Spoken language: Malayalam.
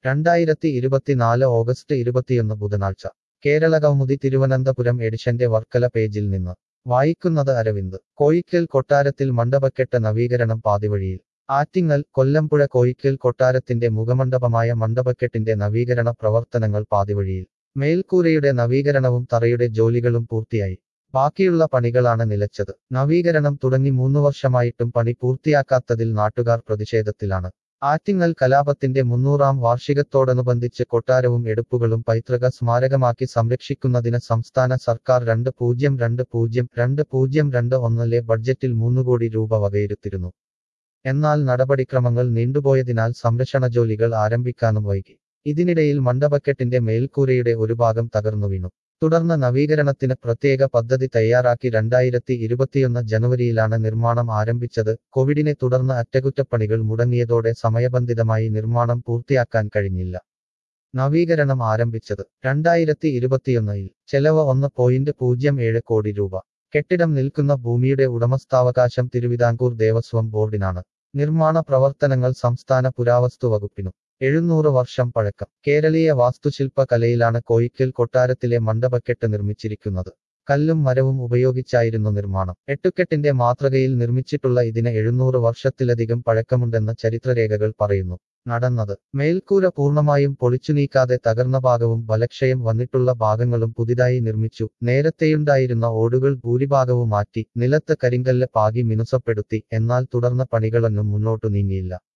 2024 ഓഗസ്റ്റ് 21 ബുധനാഴ്ച കേരളകൗമുദി തിരുവനന്തപുരം എഡിഷന്റെ വർക്കല പേജിൽ നിന്ന് വായിക്കുന്നത് അരവിന്ദ് കോയിക്കൽ കൊട്ടാരത്തിൽ മണ്ഡപക്കെട്ട് നവീകരണം പാതിവഴിയിൽ ആറ്റിങ്ങൽ കൊല്ലംപുഴ കോയിക്കൽ കൊട്ടാരത്തിന്റെ മുഖമണ്ഡപമായ മണ്ഡപക്കെട്ടിന്റെ നവീകരണ പ്രവർത്തനങ്ങൾ പാതിവഴിയിൽ മേൽക്കൂരയുടെ നവീകരണവും തറയുടെ ജോലികളും പൂർത്തിയായി ബാക്കിയുള്ള പണികളാണ് നിലച്ചത് നവീകരണം തുടങ്ങി 3 വർഷമായിട്ടും പണി പൂർത്തിയാക്കാത്തതിൽ നാട്ടുകാർ പ്രതിഷേധത്തിലാണ് ആറ്റിങ്ങൽ കലാപത്തിന്റെ 300ാം വാർഷികത്തോടനുബന്ധിച്ച് കൊട്ടാരവും എടുപ്പുകളും പൈതൃക സ്മാരകമാക്കി സംരക്ഷിക്കുന്നതിന് സംസ്ഥാന സർക്കാർ 2020-2021 ബഡ്ജറ്റിൽ 3 കോടി രൂപ വകയിരുത്തിയിരുന്നു. എന്നാൽ നടപടിക്രമങ്ങൾ നീണ്ടുപോയതിനാൽ സംരക്ഷണ ജോലികൾ ആരംഭിക്കാനും വൈകി. ഇതിനിടയിൽ മണ്ഡപക്കെട്ടിന്റെ മേൽക്കൂരയുടെ ഒരു ഭാഗം തകർന്നു വീണു. തുടർന്ന് നവീകരണത്തിന് പ്രത്യേക പദ്ധതി തയ്യാറാക്കി 2021 ജനുവരിയിലാണ് നിർമ്മാണം ആരംഭിച്ചത്. കോവിഡിനെ തുടർന്ന് അറ്റകുറ്റപ്പണികൾ മുടങ്ങിയതോടെ സമയബന്ധിതമായി നിർമ്മാണം പൂർത്തിയാക്കാൻ കഴിഞ്ഞില്ല. നവീകരണം ആരംഭിച്ചത് 2021-ൽ. ചെലവ് 1.07 കോടി രൂപ. കെട്ടിടം നിൽക്കുന്ന ഭൂമിയുടെ ഉടമസ്ഥാവകാശം തിരുവിതാംകൂർ ദേവസ്വം ബോർഡിനാണ്. നിർമ്മാണ പ്രവർത്തനങ്ങൾ സംസ്ഥാന പുരാവസ്തു വകുപ്പിനും. 700 വർഷം പഴക്കം. കേരളീയ വാസ്തുശില്പ കലയിലാണ് കോയിക്കൽ കൊട്ടാരത്തിലെ മണ്ഡപക്കെട്ട് നിർമ്മിച്ചിരിക്കുന്നത്. കല്ലും മരവും ഉപയോഗിച്ചായിരുന്നു നിർമ്മാണം. എട്ടുകെട്ടിന്റെ മാതൃകയിൽ നിർമ്മിച്ചിട്ടുള്ള ഇതിന് 700 വർഷത്തിലധികം പഴക്കമുണ്ടെന്ന് ചരിത്രരേഖകൾ പറയുന്നു. നടന്നത് മേൽക്കൂര പൂർണ്ണമായും പൊളിച്ചുനീക്കാതെ തകർന്ന ഭാഗവും ബലക്ഷയം വന്നിട്ടുള്ള ഭാഗങ്ങളും പുതിയതായി നിർമ്മിച്ചു. നേരത്തെയുണ്ടായിരുന്ന ഓടുകൾ ഭൂരിഭാഗവും മാറ്റി നിലത്ത് കരിങ്കല്ല് പാകി മിനുസപ്പെടുത്തി. എന്നാൽ തുടർന്ന പണികളൊന്നും മുന്നോട്ടു നീങ്ങിയില്ല.